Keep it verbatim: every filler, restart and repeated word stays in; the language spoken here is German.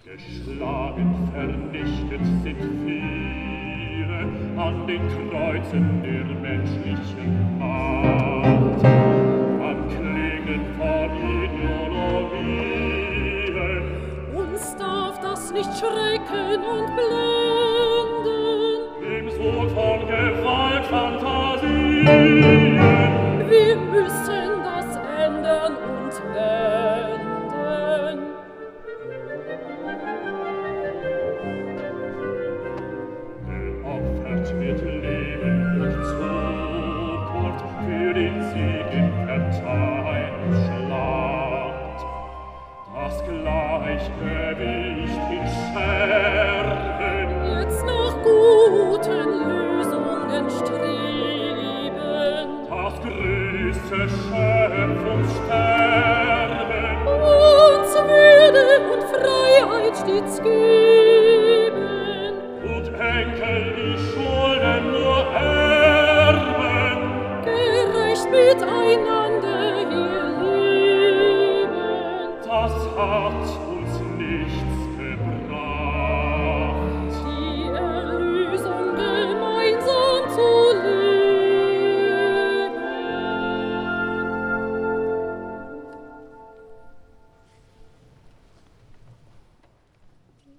Geschlagen, vernichtet sind viele an den Kreuzen der menschlichen Macht. Am Klingen von Ideologien. Uns darf das nicht schrecken und blenden. Im Sog von Gewaltfantasien. Wir müssen das ändern und wenden. Geopfert wird Leben und Zukunft für den Sieg in Parteienschlacht. Das Gleichgewicht in Scherben. Jetzt nach guten Lösungen streben. Das größte Schöpfungssterben. Uns Würde und Freiheit stets geben.